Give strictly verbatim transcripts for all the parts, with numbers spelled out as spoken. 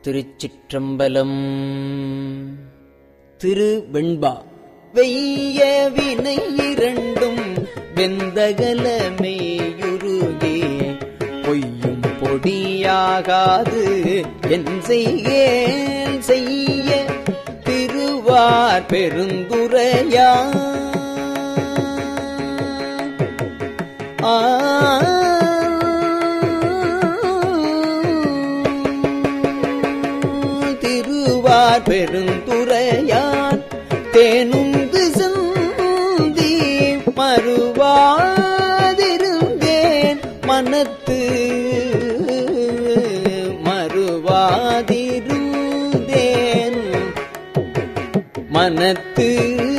திருச்சிற்றம்பலம். திருவெண்பா. வெய்ய வினை இரண்டும் வெந்தகலமேயுருகே பொய்யும் பொடியாகாது என் செய்கேன் செய்ய திருவார் பெருந்துரையா ஆ திருவார் பெருந்துரையான் தேனுந்து சந்தி மறுவாதிருந்தேன் மனத்து மறுவாதிருந்தேன் மனத்து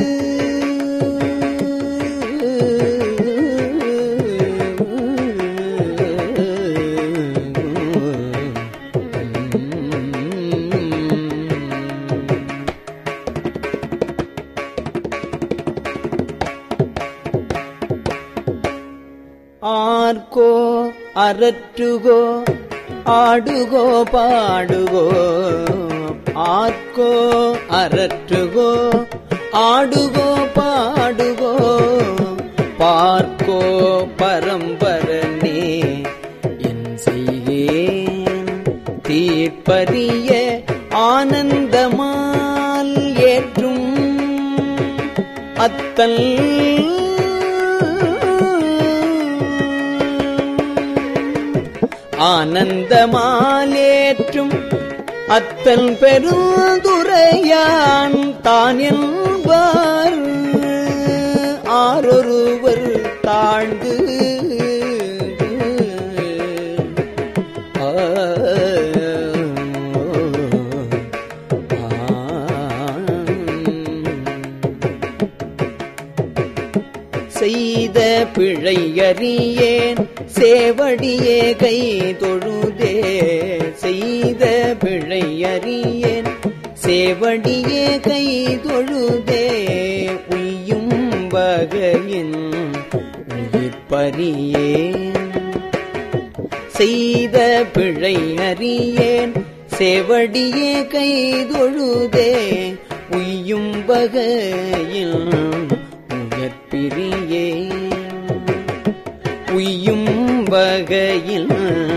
ஆர்கோ அரற்றுகோ ஆடுகோ பாடுகோ ஆர்கோ அரற்றுகோ ஆடுகோ பாடுகோ பார்க்கோ பரம்பரனே என் செய்கேன் தீர்ப்பரிய ஆனந்தமால் ஏற்றும் அத்தல் ஆனந்தமாலேற்றும் அத்தல் பெருந்துரையான் தான் என்பார் ஆரொருவர் தாழ்ந்து செய்த பிழையறியேன் சேவடியே கை தொழுதே செய்த பிழையறியேன் சேவடியே கை தொழுதே உய்யும் வகையின் உயிர்ப்பறியேன் செய்த பிழையறியேன் சேவடியே கை தொழுதே உய்யும் வகையில் உய்யும் வகையில்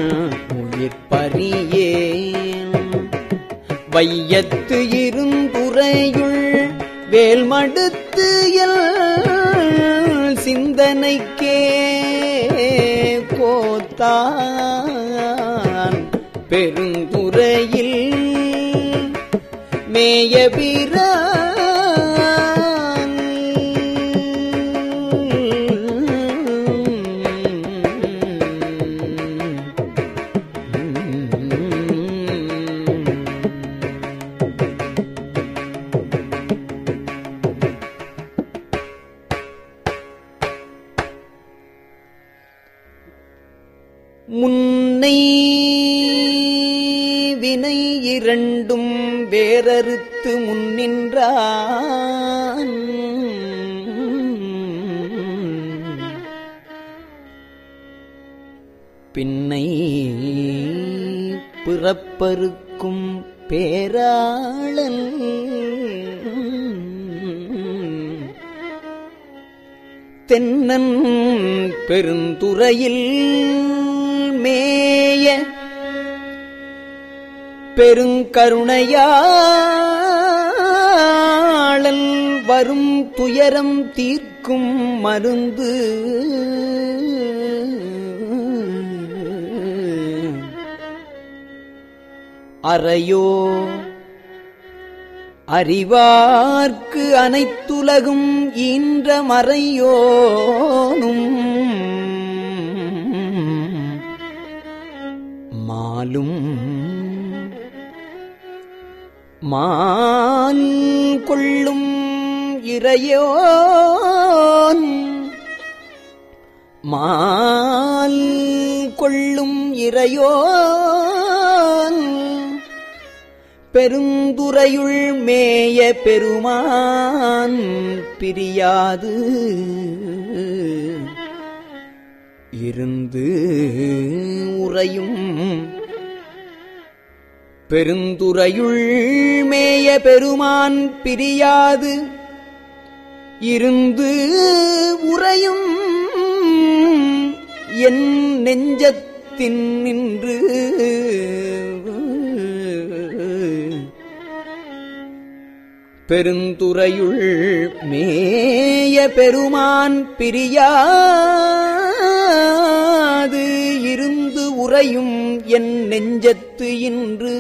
உயிர்ப்பறியேன் வையத்து இருந்துரையுள் வேல்மடுத்து எல் சிந்தனைக்கே கோத்தான் பெருந்துரையில் மேயபிர முன்னை வினை இரண்டும் வேறறுத்து முன்னின்றான் பின்னை பிறப்பறுக்கும் பேராளன் தென்னன் பெருந்துறையில் மேய பெருங்கருணையாளல் வரும் துயரம் தீர்க்கும் மருந்து அறையோ அறிவார்க்கு அனைத்துலகும் ஈன்ற மறையோனும் மாலும் மால் கொள்ளும் இறையோன் மால் கொள்ளும் இறையோன் பெருந்துறையுள் மேய பெருமான் பிரியாது இருந்து உறையும் பெருந்துறையுள் மேய பெருமான் பிரியாது இருந்து உறையும் என் நெஞ்சத்தின் நின்று பெருந்துறையுள் மேய பெருமான் பிரியாது இருந்து உறையும் என் நெஞ்சத்து இன்று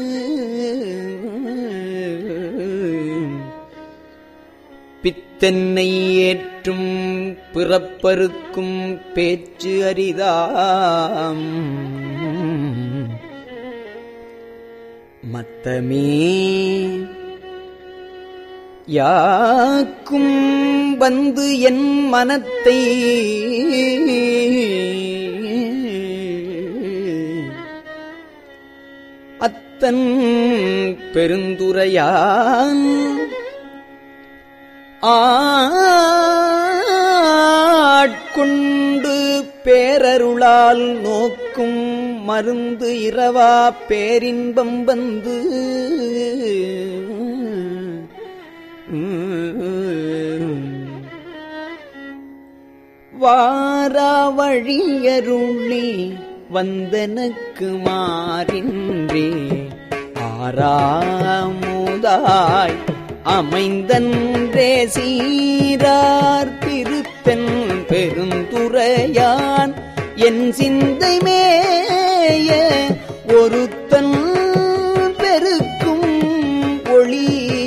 பித்தென்னை ஏற்றும் பிறப்பறுக்கும் பேச்சு அரிதாம் மத்தமே யாக்கும் வந்து என் மனத்தை அத்தன் பெருந்துரையான் ஆட்கொண்டு பேரருளால் நோக்கும் மருந்து இரவா பேரின்பம் வந்து வாரா வழியருளி வந்தனக்கு மாறின்றே ஆறாமுதாய் அமைந்தன்றே சீரார் திருத்தன் பெருந்துரையான் என் சிந்தை மேய ஒருத்தன் பெருக்கும் ஒளி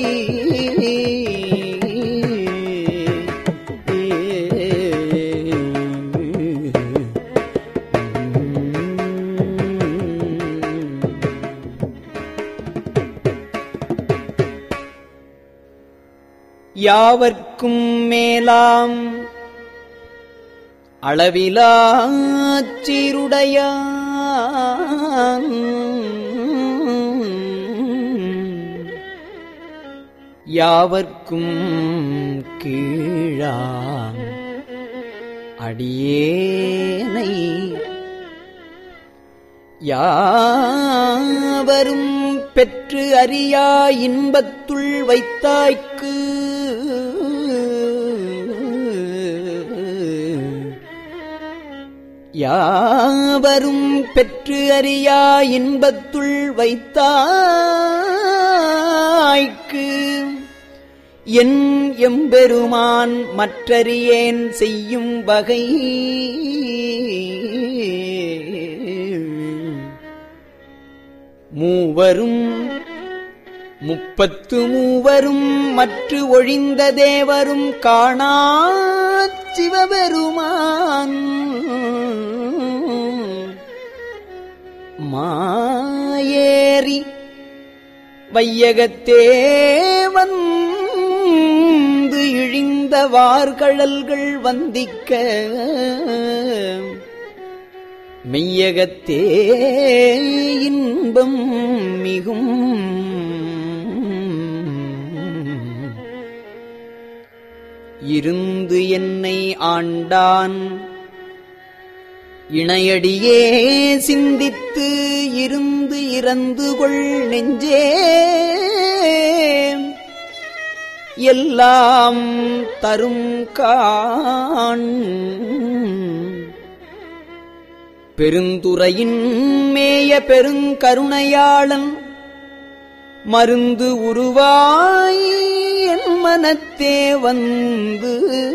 யாவர்க்கும் மேலாம் அளவிலாச் சீருடையான் யாவர்க்கும் கீழாம் அடியேனை யாவரும் பெற்று அறியா இன்பத்துள் வைத்தாய்க்கு யாவரும் பெற்று அறியா இன்பத்துள் வைத்தாய்க்கு என் எம்பெருமான் மற்றறியேன் செய்யும் வகை மூவரும் முப்பத்து மூவரும் மற்று ஒழிந்த தேவரும் காணாச் சிவபெருமான் மாயேறி வையகத்தே வந்து இழிந்த வார்கழல்கள் வந்திக்க மெய்யகத்தே இன்பம் மிகும் இருந்து என்னை ஆண்டான் இணையடியே சிந்தித்து இருந்து இறந்து கொள் நெஞ்சே எல்லாம் தரும் காண் பெருந்துறையின் மேய பெருங்கருணையாளன் மருந்து உருவாய் என் மனத்தே வந்து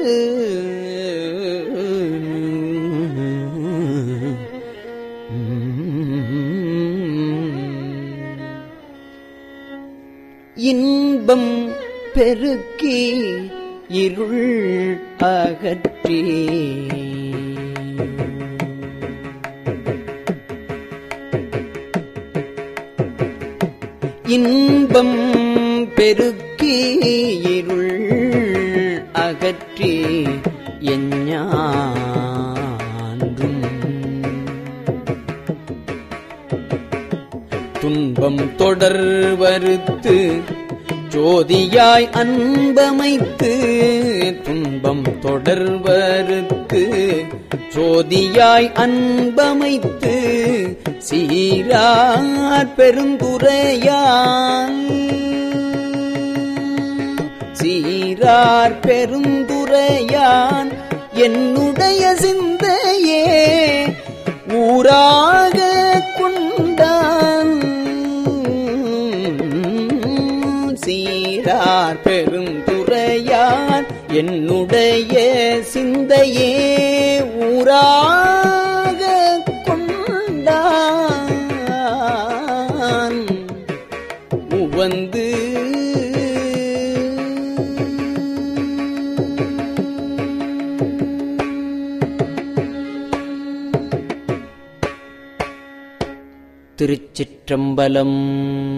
இன்பம் பெருக்கி இருள் அகற்றி இன்பம் பெருக்கி இருள் அகற்றி எஞ்ஞான்றும் துன்பம் தொடர் வருத்து ஜோதியாய் அன்பமைத்து துன்ப துன்பம் தொடர்வருக்கு சோதியாய் அன்பமைத்து சீரார் பெருந்துரையான் சீரார் பெருந்துரையான் என்னுடைய சிந்தையே ஊராக கொண்டான் சீரார் பெருந்துரையான் என்னுடைய சிந்தையே ஊராக கொண்டான் உவந்து திருச்சிற்றம்பலம்.